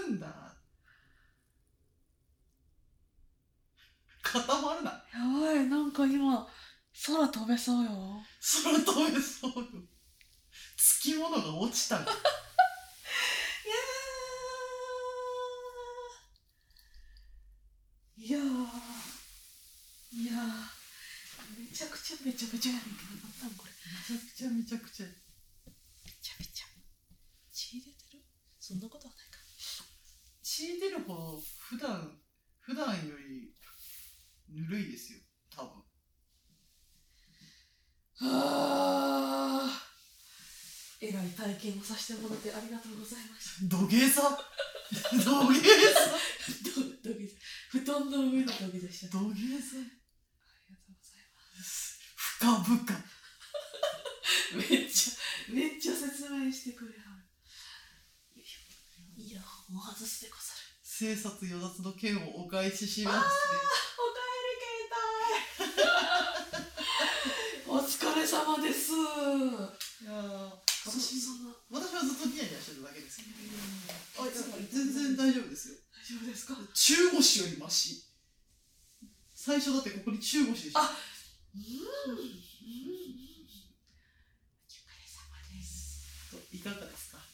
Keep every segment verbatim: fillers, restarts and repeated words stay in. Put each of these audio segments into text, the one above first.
るんだ。固まるな。 やばい、なんか今空飛べそうよ。 空飛べそうよ。つきものが落ちたが。 いやーいやーいやーめちゃくちゃめちゃくちゃやねんけど、なんなんこれ。 めちゃくちゃめちゃくちゃ。 めちゃめちゃ血出てる？そんなことはないか。 血出るほど普段普段よりぬるいですよ、多分。 はあ、えらい体験をさせてもらってありがとうございました。 土下座土下座ど土下座、布団の上の土下座しちゃった。 土下座。 ありがとうございます。 深々 めっちゃめっちゃ説明してくれはる。イヤホンを外すでござる。 生殺与奪の剣をお返ししますね。 あー、お帰り携帯お疲れ様です。 いやー、 私そんな私はずっとニヤニヤしてるだけですけど、あ、いやそう全然大丈夫ですよ。 大丈夫ですか？ 中腰よりマシ。最初だってここに中腰でした。 あ、うん、うん、お疲れ様です。 いかがですか？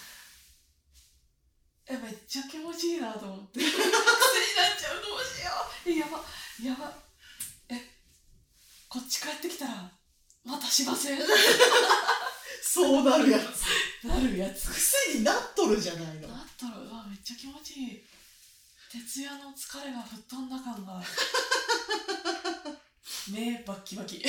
え、めっちゃ気持ちいいなと思って癖になっちゃう。どうしよう。え、やばやば。え、こっち帰ってきたらまたしません？ そうなるやつ。 なるやつ。 癖になっとるじゃないの。 なったら、うわ、めっちゃ気持ちいい。徹夜の疲れが吹っ飛んだ感が目バッキバキ。えー、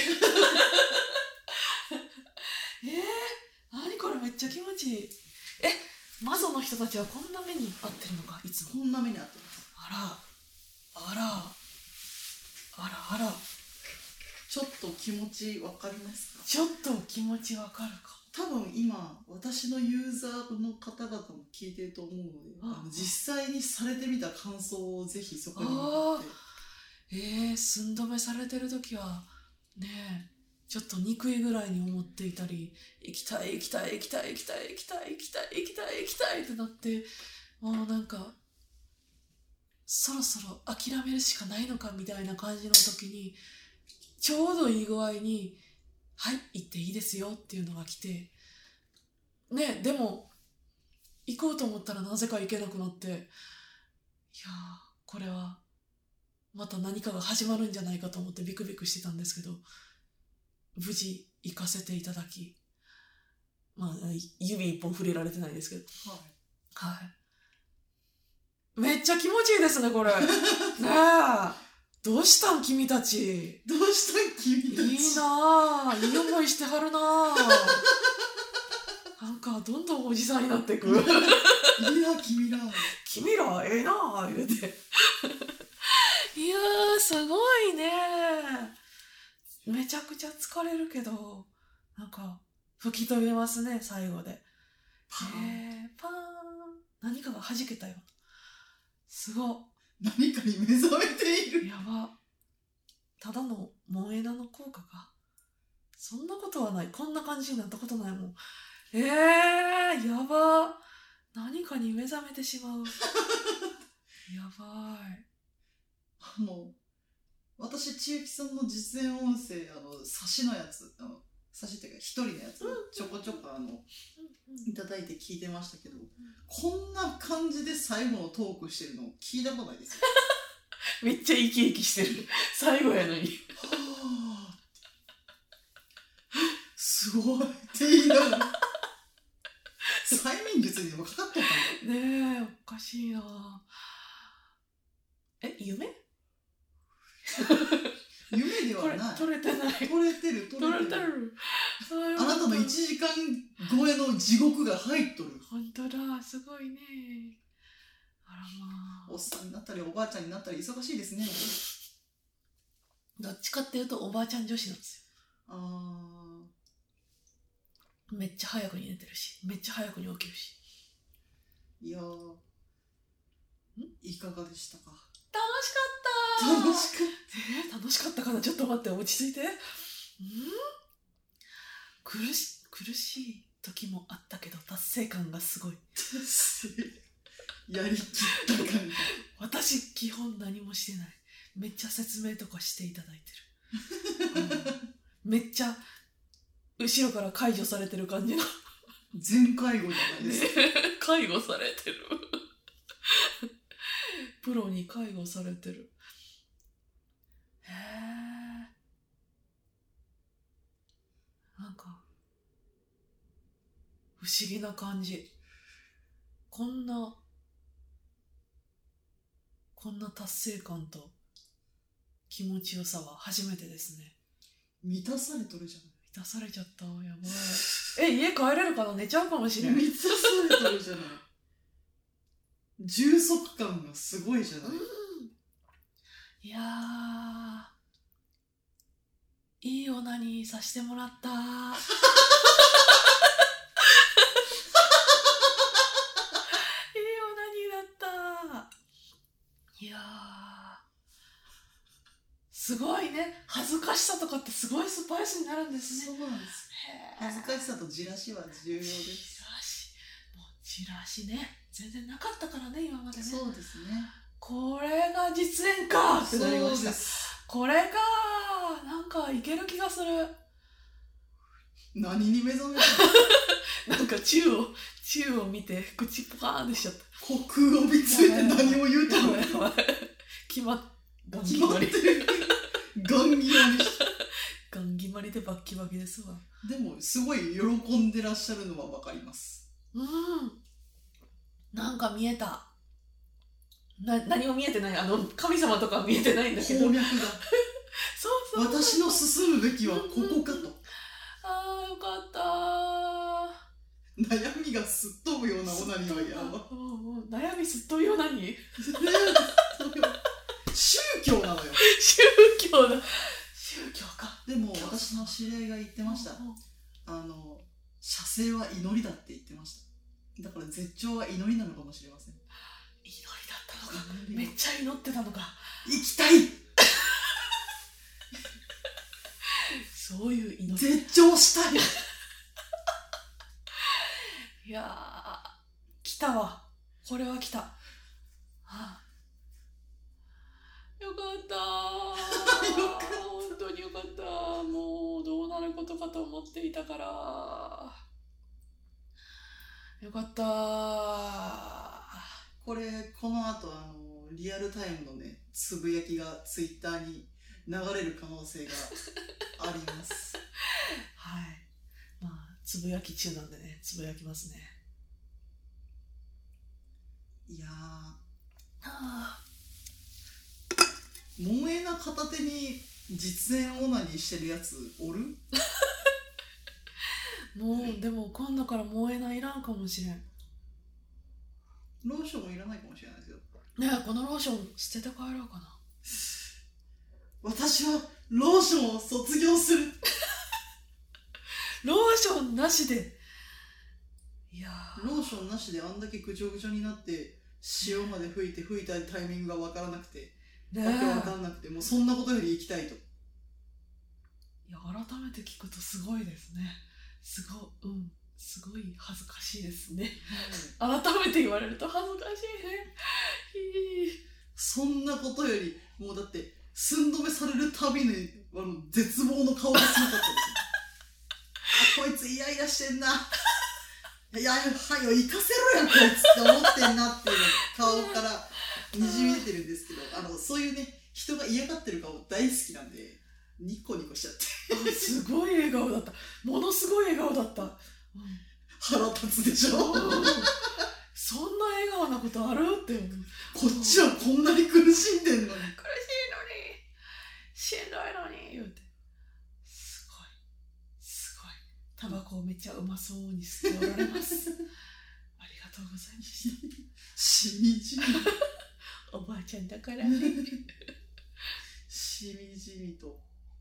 何これ、めっちゃ気持ちいい。え、マゾの人たちはこんな目に遭ってるのか、いつも。 こんな目に遭ってます。 あらあらあらあら。 ちょっと気持ちわかりますか？ ちょっと気持ちわかるか。 多分今私のユーザーの方々も聞いてると思うので、 ああの実際にされてみた感想をぜひそこに持って。 えー、寸止めされてる時はねえ、ちょっと憎いぐらいに思っていたり、行きたい行きたい行きたい行きたい行きたい行きたい行きたい行きたいってなって、もうなんかそろそろ諦めるしかないのかみたいな感じの時に、ちょうどいい具合にはい行っていいですよっていうのが来てね。でも行こうと思ったらなぜか行けなくなって、いやー、これはまた何かが始まるんじゃないかと思ってビクビクしてたんですけど、無事行かせていただき、まあ指一本触れられてないですけど、 はい、 はい、めっちゃ気持ちいいですねこれ。ねえ、どうしたん君たち。 どうしたん君たち。 いいなぁ、いい思いしてはるなぁ。なんかどんどんおじさんになっていく。いいな君ら君らええなぁ言うて。いやー、すごいね。めちゃくちゃ疲れるけど、なんか吹き飛びますね最後で。 パーン、 えー、パーン、何かが弾けたよ。すごっ。 何かに目覚めている。 やば。ただのモンエナの効果か。そんなことはない。こんな感じになったことないもん。えー、やば。何かに目覚めてしまう。やばい。 あの私、千雪さんの実演音声、あの差しのやつ、あの差しっていうか一人のやつ、うん、ちょこちょこあの、うん、いただいて聞いてましたけど、うん、こんな感じで最後のトークしてるの聞いたことないですよ。 めっちゃ生き生きしてる。最後やのに。はあ、すごいって言いながら。催眠術にでもかかっとったんだ。 ねえ、おかしいな。え、夢？ 夢ではない。 取れてない。 取れてる、取れてる。 取れてる。 あなたのいちじかん超えの地獄が入っとる。 本当だ、すごいね。あらまあ。 おっさんになったりおばあちゃんになったり忙しいですね。 どっちかっていうとおばあちゃん女子なんですよ。 あー、めっちゃ早くに寝てるし、めっちゃ早くに起きるし。 いやー、いかがでしたか？ 楽しかった。 楽しかった。 えー、楽しかったかな。ちょっと待って、落ち着いて。ん？苦し苦しい時もあったけど達成感がすごい。 やりきった感じ。 私基本何もしてない。めっちゃ説明とかしていただいてる、うん、めっちゃ後ろから介助されてる感じの全介護じゃないですか、ね、 介護されてるプロに介護されてる。へえ、なんか不思議な感じ。こんなこんな達成感と気持ちよさは初めてですね。 満たされとるじゃない。 満たされちゃった。やばい。え、家帰れるかな。寝ちゃうかもしれない。 満たされとるじゃない。充足感がすごいじゃない。うん、 いやー、いいオナニーさせてもらったー。いいオナニーだったー。いやー、すごいね。恥ずかしさとかってすごいスパイスになるんですね。 そうなんです。恥ずかしさとじらしは重要です。 じらし、もうじらしね。全然なかったからね、今までね。 そうですね。 これが実演かってなりました。 そうです。 これかー。なんかいける気がする。 何に目覚めたのなんか宙を、宙を見て口ポカーンでしちゃった。 虚空を見つめて何を言うたの決まっ、ガン決決まり。 まってる。ガン決まり。 ガン決まりでバッキバキですわ。 でもすごい喜んでらっしゃるのはわかります。 うん。なんか見えた。な、何も見えてない。あの、神様とかは見えてないんだけど。 鉱脈が。 そうそうそう。 私の進むべきはここかと。うんうん、 ああ、よかったー。悩みがすっ飛ぶようなオナニーはやば。 うんうん、悩みすっ飛ぶようなに宗教なのよ。 宗教だ。宗教か。 でも私の知り合いが言ってました。うんうん、あの、射精は祈りだって言ってました。だから絶頂は祈りなのかもしれません。 祈りだったのか。めっちゃ祈ってたのか。 生きたいそういう祈り。 絶頂したいいやー、来たわ。これは来た。はあ、よかったー。よかった。本当によかった。もうどうなることかと思っていたから。よかったー。 これこの後あのリアルタイムのねつぶやきがツイッターに流れる可能性がありますはい、まあつぶやき中なんでね、つぶやきますね。 いやー、はあ、 萌えな片手に実演オナニーしてるやつおるもうでも今度から萌えないらんかもしれん。 ローションもいらないかもしれないですよ。 ねえ、このローション捨てて帰ろうかな。 私はローションを卒業するローションなしで。いやー、 ローションなしであんだけぐちょぐちょになって塩まで吹いて吹いたタイミングが分からなくて、ね、わけ分からなくて、もうそんなことより行きたいと。 いや、改めて聞くとすごいですね。すごい、うん、すごい恥ずかしいですね、はい、改めて言われると恥ずかしいね。 そんなことよりもうだって寸止めされるたびにあの絶望の顔がすごかったですあ、こいつイライラしてんないや、はよ行かせろやこいつって思ってんなっていう顔からにじみ出てるんですけど、あのそういうね、人が嫌がってる顔大好きなんでニコニコしちゃってすごい笑顔だった。ものすごい笑顔だった、うん、 腹立つでしょ、うん、 そんな笑顔なことあるって思う。 こっちはこんなに苦しんでんのに、苦しいのにしんどいのに言うて、すごいすごいタバコをめっちゃうまそうに吸っておられますありがとうございましたしみじみおばあちゃんだからしみじみと。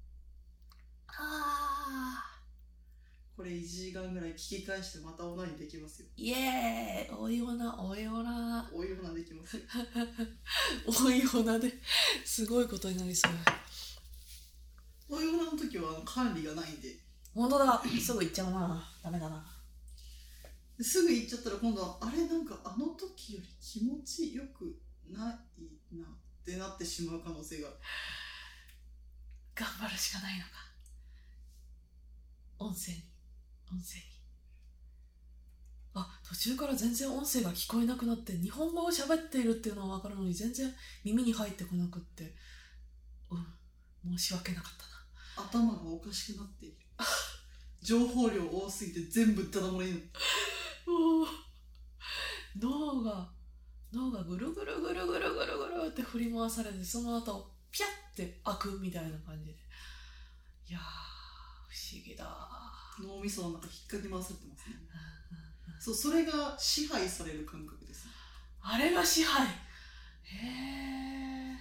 あー、 これいちじかんぐらい聞き返してまたオナニーできますよ。 イエーイ、おいオナ、おいオナ、 おいオナできますよおいオナですごいことになりそう。 おいオナの時は管理がないんで。 本当だ、すぐ行っちゃうな。ダメだな。 ですぐ行っちゃったら今度はあれなんかあの時より気持ちよくないなってなってしまう可能性が。 頑張るしかないのか。音声に音声にあ、途中から全然音声が聞こえなくなって日本語を喋っているっていうのは分かるのに全然耳に入ってこなくって、うん、申し訳なかったな。 頭がおかしくなっている。情報量多すぎて全部ダダ漏れになる。 脳が脳がぐるぐるぐるぐるぐるぐるって振り回されて、その後ピャッて開くみたいな感じで、いやー不思議だ。 脳みその中引っかき回されてますね。そう、それが支配される感覚ですね。 あれが支配。へえ。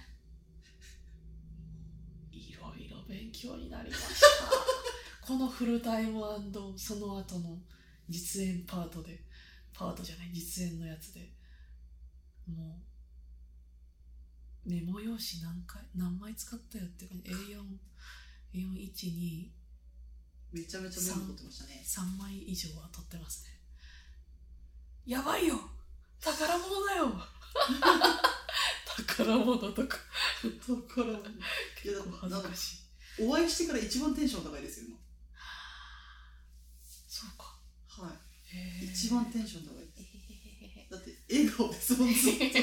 いろいろ勉強になりましたこのフルタイム&その後の実演パートでパートじゃない実演のやつでもうメモ用紙何回何枚使ったよっていうか エーよん、エーよん、いち、にめちゃめちゃメモ取ってましたね。 さんまい以上は取ってますね。やばいよ、宝物だよ宝物とか宝物。いや、 恥ずかしい。 お会いしてから一番テンション高いですよ今。 そうか。 はい。 へー、 一番テンション高いです。だって笑顔ですもんずっと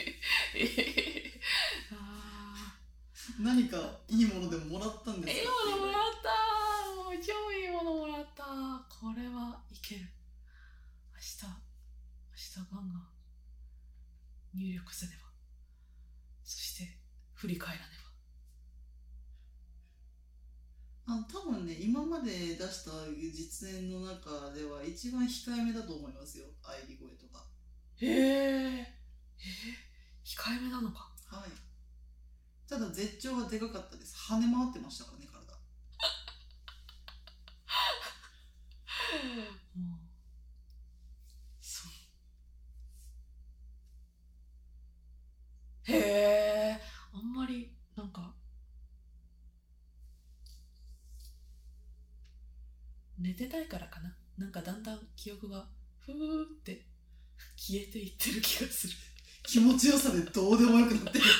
あ何かいいものでももらったんですか。 いいものもらった。もう超いいものもらった。これはいける。明日明日ガンガン入力せねば。そして振り返らねあの多分ね、今まで出した実演の中では一番控えめだと思いますよ、喘ぎ声とか。 ば。へえ。えー、控えめなのか。 はい。ただ絶頂がでかかったです。跳ね回ってましたからね、体。 もうそう。へえ。あんまりなんか寝てないからかな。なんかだんだん記憶がふーって消えていってる気がする。 気持ちよさでどうでもよくなってる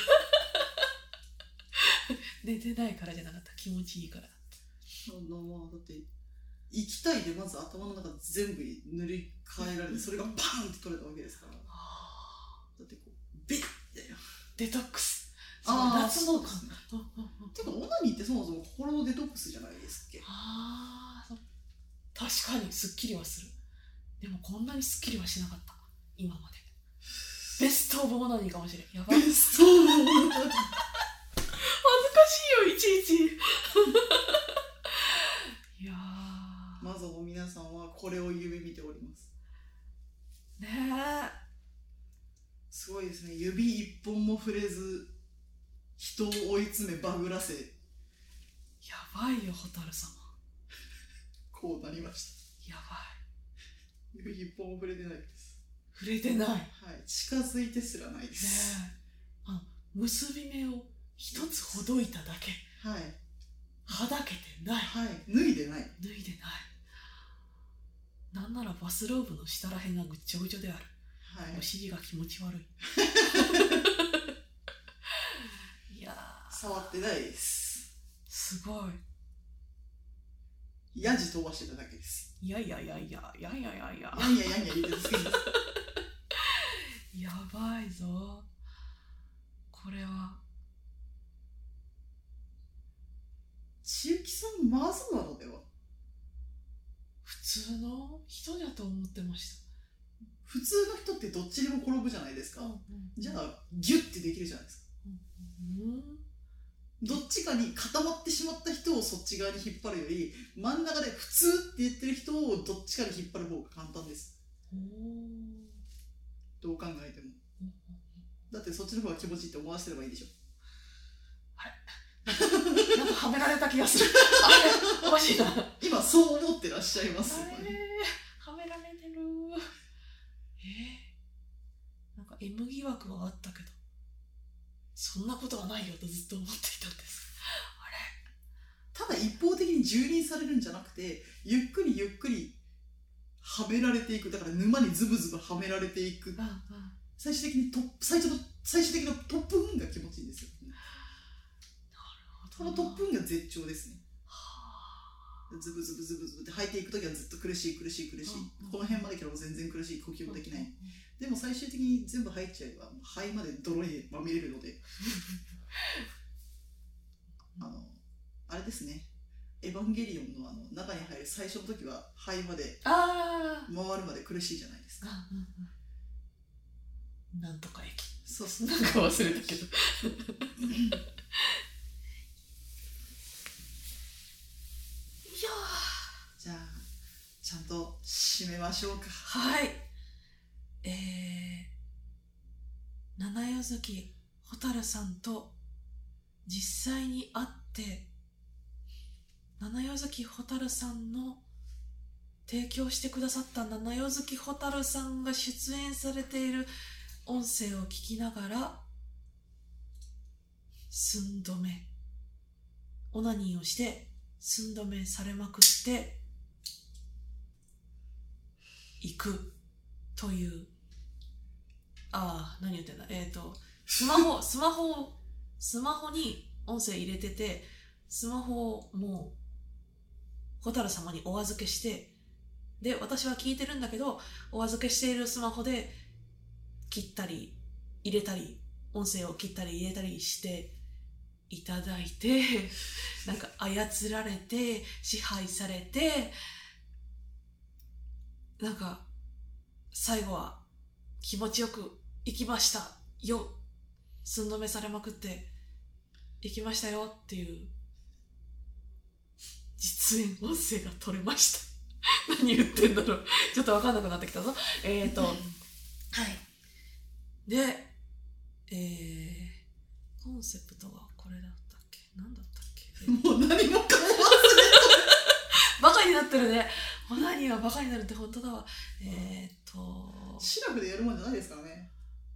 寝てないからじゃなかった。気持ちいいからだった。 そんなまあだって行きたいでまず頭の中全部塗り替えられて、それがパーンって取れたわけですから。だってこうビッてデトックス。 ああ、 夏のか。 そうですね。てかオナニーってそもそも心のデトックスじゃないですっけ。 ああ、確かにすっきりはする。でもこんなにすっきりはしなかった今まで。ベストオブオナニーかもしれん。やばい。 ベストオブオナニー恥ずかしいよいちいちいやー、 まずは皆さんはこれを夢見ておりますねえ。 すごいですね。指一本も触れず人を追い詰めバグらせ、 やばいよ蛍様。 こうなりました。 やばい。指一本も触れてないです。 い。触れてない。はい。 近づいてすらないです。 ねえ。あの結び目を一つほどいただけ。 はい。 はだけてない。 はい。脱いでない。 脱いでない。なんならバスローブの下らへんがぐっちょぐちょである。はい。お尻が気持ち悪い。いやー。 触ってないです。 すごい。 ヤジ飛ばしてただけです。 いやいやいやいやいやいやいやいや。 やんややんや言ってただけです。 やばいぞ。これは。 千雪さんまずなのでは。 普通の人だと思ってました。 普通の人ってどっちにも転ぶじゃないですか、うんうん、じゃあギュッてできるじゃないですか、うんうん、どっちかに固まってしまった人をそっち側に引っ張るより真ん中で普通って言ってる人をどっちかに引っ張る方が簡単です。どう考えても、うん、だってそっちの方が気持ちいいって思わせればいいでしょ。 あれなんかはめられた気がする。あれおかしいな。 今そう思ってらっしゃいます。 あれはめられてる。えー、なんか M 疑惑はあったけどそんなことはないよとずっと思っていたんです。あれただ一方的に蹂躙されるんじゃなくてゆっくりゆっくりはめられていく、だから沼にズブズブはめられていく、 うんうん、 最終的にトップ最初の最終的なトップ運が気持ちいいんですよ。このトップ運が絶頂ですね。ズブズブズブズブって吐いていくときはずっと苦しい苦しい苦しい、うんうん、この辺まで来たら全然苦しい、呼吸もできない、うんうん、でも最終的に全部入っちゃえば肺まで泥にまみれるのであのあれですね、エヴァンゲリオンのあの中に入る最初の時は肺まで回るまで苦しいじゃないですか。 うんうんうん、なんとか駅、 そうそう、 なんか忘れたけどいやじゃあちゃんと締めましょうか。 はい、えー、七夜月蛍さんと実際に会って七夜月蛍さんの提供してくださった七夜月蛍さんが出演されている音声を聞きながら寸止めオナニーをして寸止めされまくっていくという、ああ何言ってんだ、えっとスマホスマホスマホに音声入れてて、スマホをもう蛍様にお預けして、で私は聞いてるんだけどお預けしているスマホで切ったり入れたり音声を切ったり入れたりしていただいて、なんか操られて支配されて、なんか最後は気持ちよく行きましたよ、寸止めされまくって行きましたよっていう実演音声が取れました何言ってんだろうちょっと分かんなくなってきたぞ。えーとはいで、えー、コンセプトはこれだったっけ、何だったっけ、 もう何もかも忘れたバカになってるね。オナニーはバカになるって本当だわ。えーっとシラフでやるもんじゃないですからね。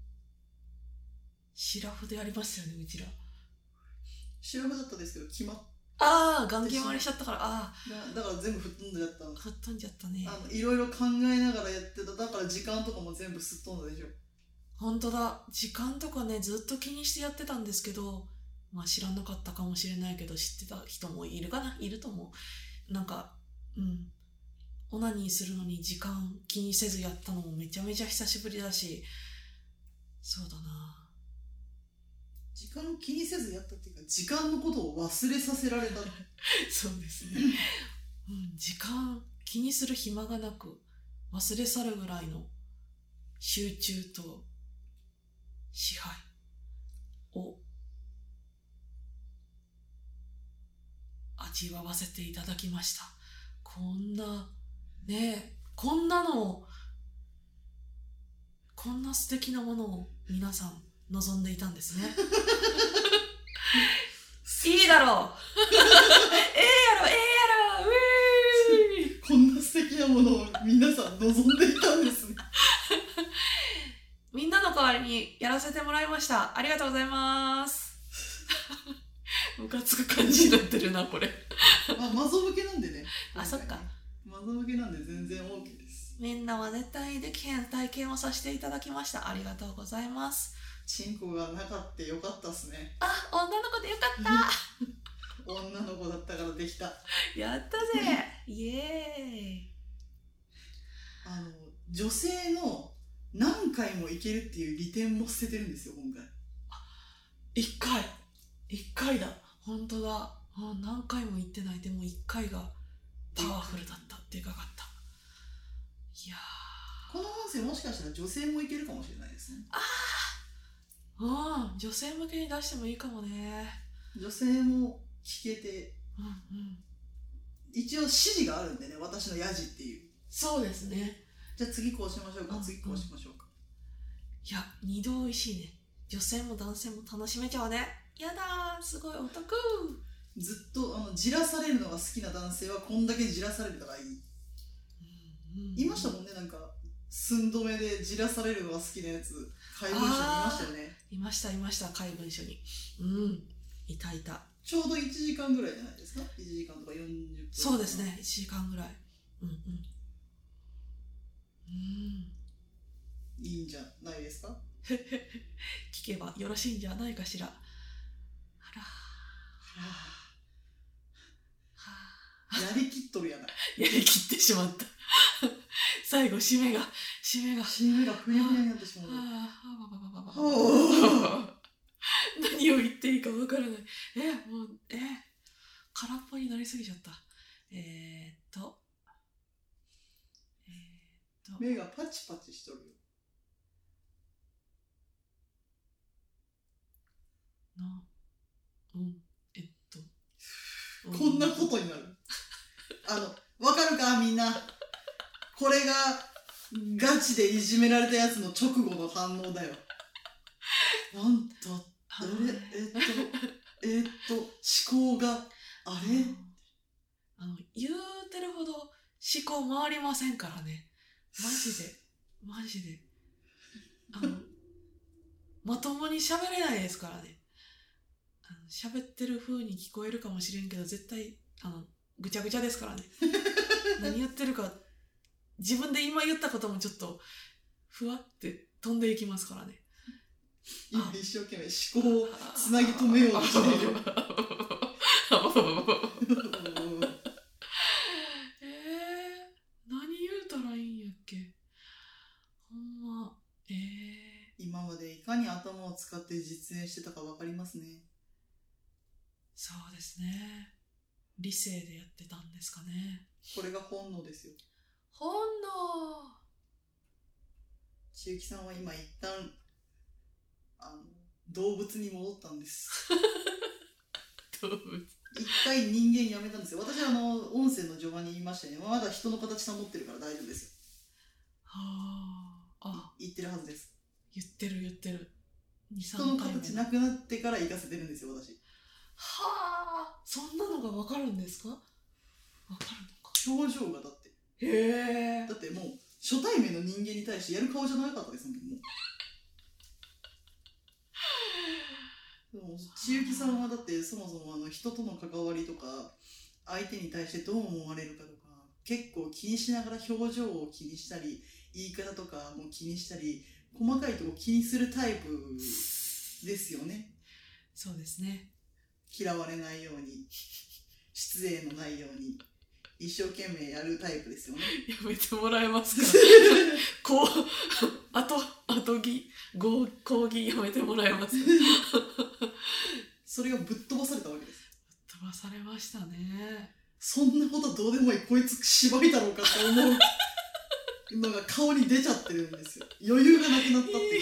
シラフでやりますよね、うちら。 シラフだったんですけど決まっああ、眼球回りしちゃったから、ああだから全部吹っ飛んじゃった。 吹っ飛んじゃったね。 あのいろいろ考えながらやってた、だから時間とかも全部すっ飛んだでしょ。 本当だ、時間とかねずっと気にしてやってたんですけど、まあ知らなかったかもしれないけど知ってた人もいるかな、いると思う。なんかうんオナニーするのに時間気にせずやったのもめちゃめちゃ久しぶりだし、そうだな、 時間気にせずやったっていうか時間のことを忘れさせられたそうですね、うん、時間気にする暇がなく忘れ去るぐらいの集中と支配を味わわせていただきました。こんなねえ、こんなのこんな素敵なものを皆さん望んでいたんですねいいだろうええやろええやろ、うーこんな素敵なものを皆さん望んでいたんですねみんなの代わりにやらせてもらいました。ありがとうございますムカつく感じになってるなこれまあマゾ向けなんでね。 あ、そっか、 マゾ向けなんで全然 OK です。 みんなは絶対できへん体験をさせていただきました。ありがとうございます。 チンコがなかったよかったっすね。 あ、女の子でよかった女の子だったからできたやったぜイエーイ。 あの女性の何回もいけるっていう利点も捨ててるんですよ今回。 一回一回だ、本当だ、あ何回も言ってない。でも一回がパワフルだった、でかかった。いやーこの音声もしかしたら女性もいけるかもしれないですね。 ああ、うん、女性向けに出してもいいかもね。 女性も聞けて、 うんうん、 一応指示があるんでね、私のヤジっていう。 そうですね。 じゃあ次こうしましょうか、 うん、 次こうしましょうか。 いや、二度美味しいね。女性も男性も楽しめちゃうね。やだー、すごいお得。 ずっとあのじらされるのが好きな男性はこんだけじらされるのがいい、うんうん、いましたもんね、なんか寸止めでじらされるのが好きなやつ、怪文書にいましたよね。 いましたいました、怪文書に。うんいたいた。 ちょうどいちじかんぐらいじゃないですか。いちじかんとかよんじゅっぷん。 そうですね、いちじかんぐらい。うんうんうんいいんじゃないですか。 聞けばよろしいんじゃないかしら。あらはやりきっとるやない。 やりきってしまった最後締めが締めが締めがふにゃふにゃになってしまう。 何を言っていいかわからない。えもうえ空っぽになりすぎちゃった。えー、っとえー、っと目がパチパチしとるよ。 なうんえっとこんなことになる。あのわかるかみんな。これがガチでいじめられたやつの直後の反応だよ。なんだええっとえっと思考があれあの言うてるほど思考回りませんからね。マジでマジであのまともに喋れないですからね。あの喋ってる風に聞こえるかもしれんけど絶対あのぐちゃぐちゃですからね何言ってるか自分で今言ったこともちょっとふわって飛んでいきますからね。 今一生懸命思考をつなぎ止めようとしているえー、何言うたらいいんやっけ。ほんまえー、 今までいかに頭を使って実演してたか分かりますね。 そうですね。理性でやってたんですかね。 これが本能ですよ。 本能。 千雪さんは今一旦あの動物に戻ったんです動物一回人間やめたんですよ。私はあの音声の序盤に言いましたね。まだ人の形保ってるから大丈夫ですよ。 はあ、あ言ってるはずです。 言ってる言ってる。 人の形なくなってから行かせてるんですよ私。 はあ、そんなのが分かるんですか。分かるのか。 表情がだってへえ。 だってもう初対面の人間に対してやる顔じゃなかったですもん。もうでも千雪さんはだってそもそもあの人との関わりとか相手に対してどう思われるかとか結構気にしながら表情を気にしたり言い方とかも気にしたり細かいとこ気にするタイプですよね。 そうですね。 嫌われないように失礼のないように一生懸命やるタイプですよね。 やめてもらえますかこうあと後ぎ講義やめてもらえますかそれがぶっ飛ばされたわけです。 ぶっ飛ばされましたね。 そんなことどうでもいいこいつ芝居だろうかって思うのが顔に出ちゃってるんですよ。余裕がなくなったっていうことです。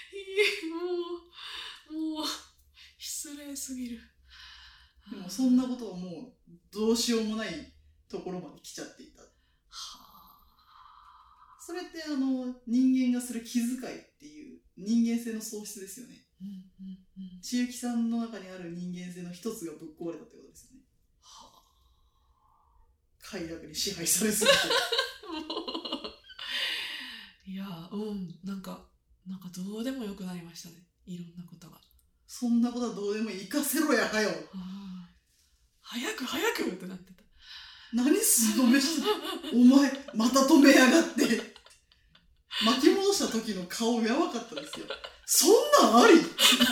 もうもう失礼すぎる。 でもそんなことはもうどうしようもないところまで来ちゃっていた。はあ、それってあの人間がする気遣いっていう人間性の喪失ですよね。 うんうんうん、 千雪さんの中にある人間性の一つがぶっ壊れたってことですよね。はあ、快楽に支配されすぎていやうんなんかなんかどうでもよくなりましたね。いろんなことが。 そんなことはどうでもいい。行かせろやはよ。はあ、早く早くってなってた。 何すんのめしてお前また止めやがって巻き戻した時の顔やばかったですよ。そんなんあり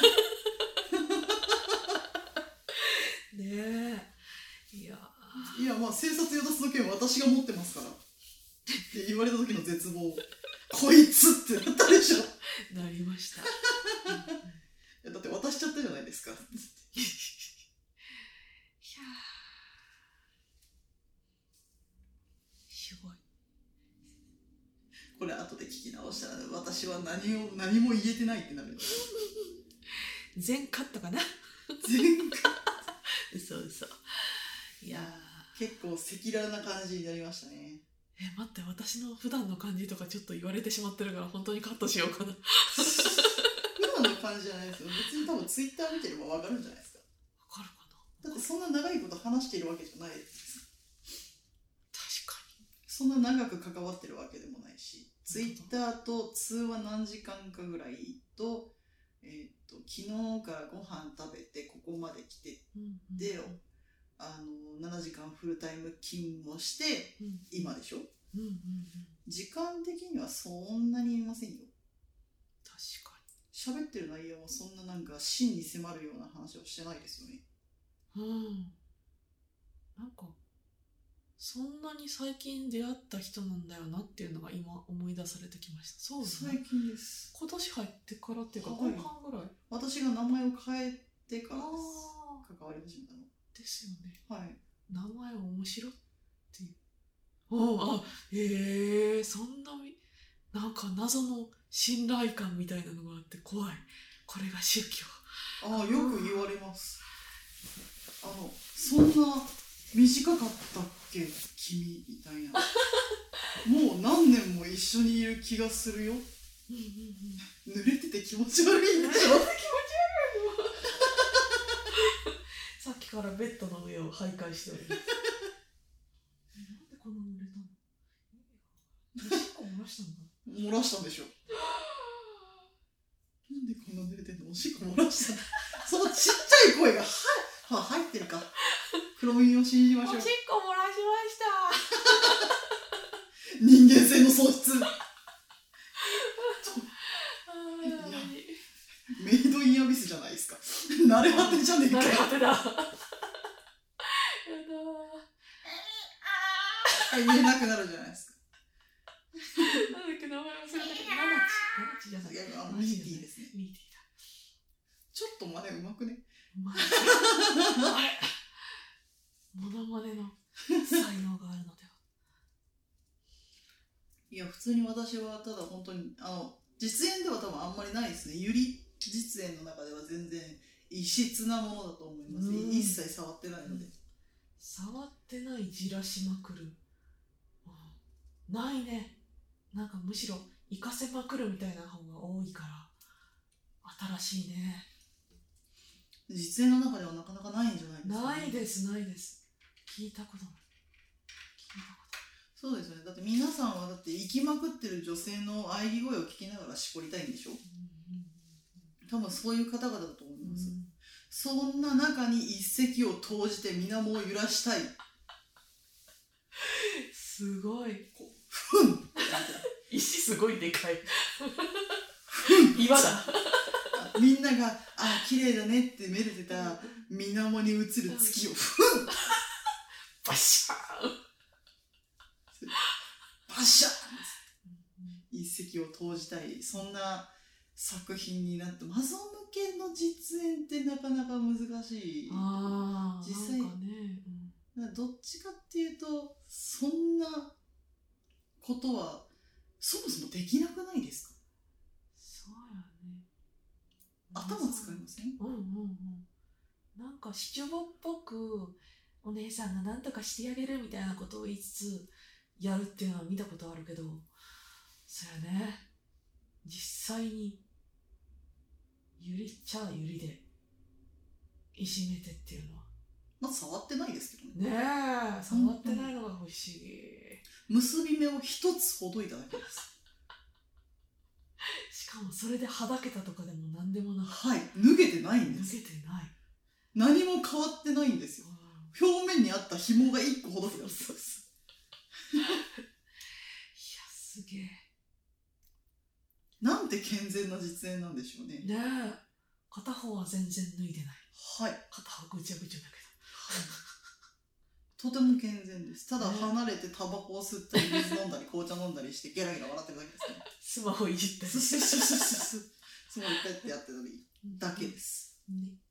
ねえ。いやいやまあ生殺与奪の件は私が持ってますからって言われた時の絶望こいつってなったでしょ。 なりましたいやだって渡しちゃったじゃないですかいやすごい。 これ後で聞き直したら私は何を何も言えてないってなる全カットかな全カット嘘嘘。いや結構赤裸々な感じになりましたね。 え待って私の普段の感じとかちょっと言われてしまってるから本当にカットしようかな普段の感じじゃないですよ。別に多分ツイッター見てれば分かるんじゃないですか。 分かるかな。 だってそんな長いこと話しているわけじゃないです。 確かにそんな長く関わってるわけでもないしツイッターと通話何時間かぐらいと、えー、と昨日からご飯食べてここまで来て、うんうん、であのななじかんフルタイム勤務をして、うん、今でしょ、 うんうんうん、 時間的にはそんなにいませんよ。 確か喋ってる内容もそんななんか真に迫るような話をしてないですよね。 に。うん。なんか、そんなに最近出会った人なんだよなっていうのが今思い出されてきました。そうですね。 最近です。 今年入ってからっていうか、 はい後半ぐらい。 私が名前を変えてからです。 あ関わり始めたの。 ですよね。 はい。 名前面白っていう。ああ、へえ、そんなみ、なんか謎の信頼感みたいなのがあって怖い。これが宗教。 ああ、よく言われます。あの、そんな短かったっけ君みたいな。もう何年も一緒にいる気がするよ。 うんうんうん。 濡れてて気持ち悪いんでしょ。 さっきからベッドの上を徘徊しております。なんでこんな濡れたの？おしっこ漏らしたんだ。 漏らしたんでしょ。なんでこんな濡れてんの？おしっこ漏らしたの。そのちっちゃい声がは、は、入ってるか。クロミンを信じましょう。 おしっこ漏らしました。 人間性の喪失。メイドインアビスじゃないですか。慣れ果てじゃねえか。 慣れ果てだ。やだー。言えなくなるじゃないですか。 なんだっけ、名前忘れたけど、ナナチ、ナナチじゃない。 いや、あのミーティーですね。 ミーティーだ。 ちょっと真似うまくね。 うまい。あれ、モノマネの才能があるのでは。 いや、普通に私はただ本当にあの実演では多分あんまりないですね。ゆり実演の中では全然異質なものだと思います。うん、一切触ってないので。 触ってないじらしまくる。うん、ないね。なんかむしろ活かせまくるみたいな方が多いから新しいね。 実演の中ではなかなかないんじゃないですか、ね。 ないですないです。聞いたことない。聞いたことない。 そうですよね。だって皆さんはだって生きまくってる女性の喘ぎ声を聞きながらしこりたいんでしょ。うんうんうん、多分そういう方々だと思います。うん、そんな中に一石を投じて水面を揺らしたい。 すごい。 ふん。 石すごいでかい。岩だ。 みんながあ綺麗だねってめでてた水面に映る月をふん。 バシャーン。 バシャーン。一石を投じたい、そんな作品になって、マゾ向けの実演ってなかなか難しい。 あ実際、 なんかね、 うん、どっちかっていうとそんなことはそもそもできなくないですか。 そうやね。 頭使いません？ うんうんうん。なんか七五っぽくお姉さんが何とかしてあげるみたいなことを言いつつやるっていうのは見たことあるけど、そうやね。実際にゆりっちゃゆりでいじめてっていうのはまあ触ってないですけどね。 ねえ、触ってないのが不思議。 結び目を一つほどいただけです。 しかもそれではだけたとかでも何でもなく、 はい、脱げてないんです。 脱げてない。 何も変わってないんですよ。うん、表面にあった紐が一個ほどけたんです。 いや、すげえ。 なんて健全な実演なんでしょうね。 ねえ、片方は全然脱いでない。 はい。 片方ぐちゃぐちゃだけど。とても健全です。ただ離れてタバコを吸ったり水飲んだり紅茶飲んだりしてゲラゲラ笑ってるだけですね。 スマホいじったり。 スススススス。スマホペッてやってるだけです。ね。いや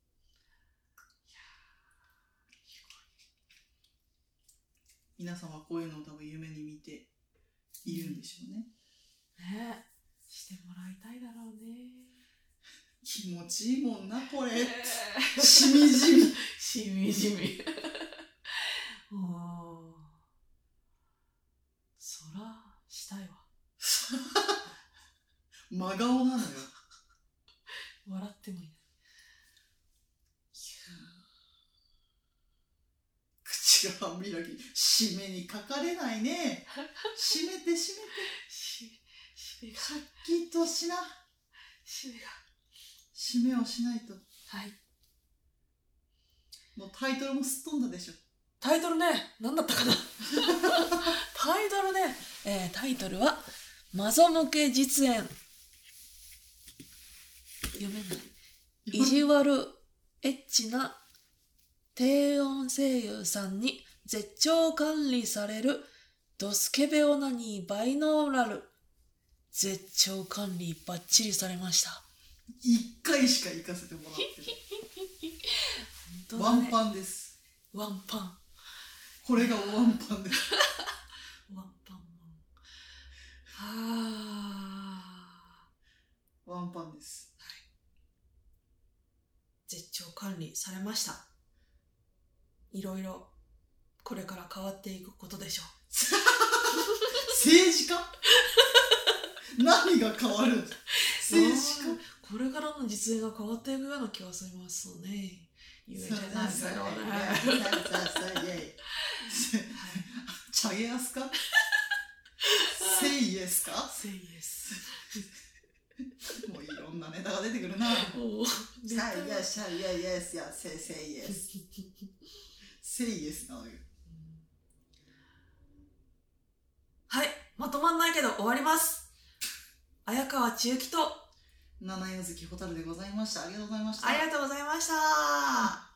皆さんはこういうのを多分夢に見ているんでしょうね。 ねえ。してもらいたいだろうね。 気持ちいいもんなこれ。しみじみ。 しみじみ。おー。そらしたいわ。 真顔なのよ。 笑ってもいない。 口が半開き。締めにかかれないね。締めて締めて。 し締めがシャッキッとしな。 締めが締めをしないと。 はい。 もうタイトルもすっ飛んだでしょ。 タイトルね、何だったかな。タイトルね、 えータイトルはマゾ向け実演。読めない。意地悪エッチな低音声優さんに絶頂管理されるドスケベオナニーバイノーラル。絶頂管理バッチリされました。 一回しか行かせてもらってる。ワンパンです。 ワンパン。 これがワンパンです。 ワンパン。はー。ワンパンです。 はい。絶頂管理されました。いろいろこれから変わっていくことでしょう。 政治家何が変わるんですか。政治家これからの実演が変わっていくような気がしますね。言えじゃないけどね。 チャゲアスかセイエスかセイエス。 もういろんなネタが出てくるな。シャイエス、シャイエス、やセイエス。セイエスなのよ。 はい、まとまんないけど終わります。綾川千雪と七夜月蛍でございました。ありがとうございました。 ありがとうございました。